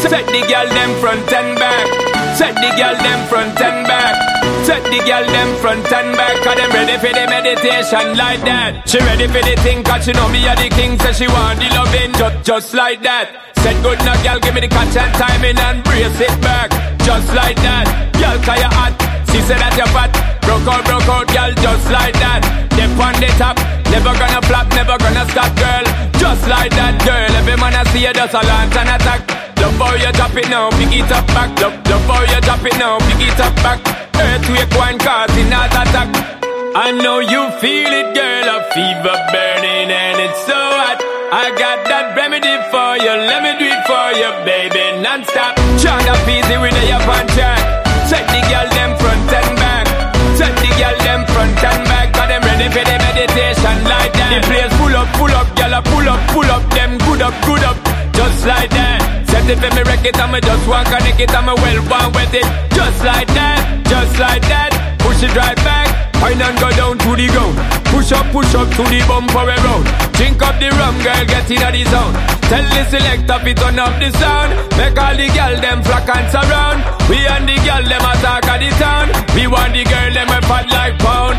Set the girl them front and back. Set the girl them front and back. Set the girl them front and back. Cause them ready for the meditation like that. She ready for the thing cause she know me are the king. So she want the loving just like that. Said good now girl give me the catch and timing and brace it back. Just like that. Girl cause you hot. She said that you're fat. Broke out girl just like that. Dip on the top. Never gonna flop, never gonna stop girl. Just like that girl. Every man I see you just a launch and attack. Love how you drop it now, pick it up back. Love how you drop it now, pick it up back. Earthquake one causing heart attack. I know you feel it girl, a fever burning and it's so hot. I got that remedy for you, let me do it for you baby, non-stop. Chant up easy with the up and track. Set the girl them front and back. Set the girl them front and back. Cause them ready for the meditation like that. The place full up, girl a pull up. Them good up, just like that. Set it for me wreck it, I'ma just want connect it, I'ma well want with it. Just like that, push it right back. Wine and go down to the ground. Push up to the bumper around. Drink up the rum, girl, get inna the zone. Tell the selector fi turn up the sound. Make all the girl them flock and surround. We and the girl them attack of the town. We want the girl them a fat like pound.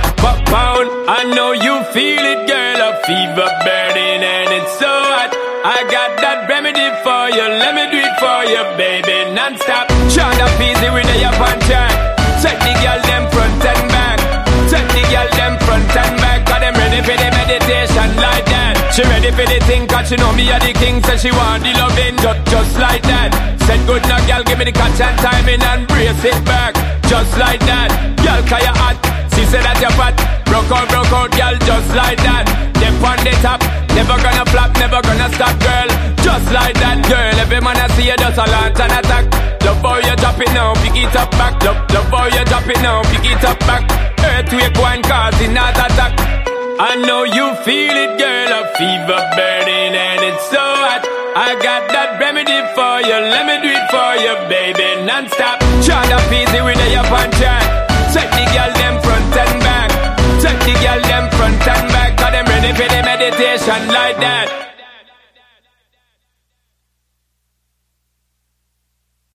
I know you feel it girl, a fever burning and it's so hot. I got that remedy for you, let me do it for you baby, non-stop. Chant up easy with the up and track. Set the girl them front and back. Set the girl them front and back. Cause them ready for the meditation like that. She ready for the thing cause she know me are the king. So she want the loving just like that. Said good now girl give me the catch and timing and brace it back. Just like that. Girl cause you hot. She said that you're fat. Broke out girl just like that. Dip on the top. Never gonna flop, never gonna stop girl. Just like that girl. Every man I see you just a launch and attack. Love how you drop it now, pick it up back. Love how you drop it now, pick it up back. Earthquake one causing heart attack. I know you feel it girl, a fever burning and it's so hot. I got that remedy for you, let me do it for you baby, non-stop. Chant up easy with the up and track. Set the girl them front and back. Set the girl them front and back. Cause them ready for the meditation like that.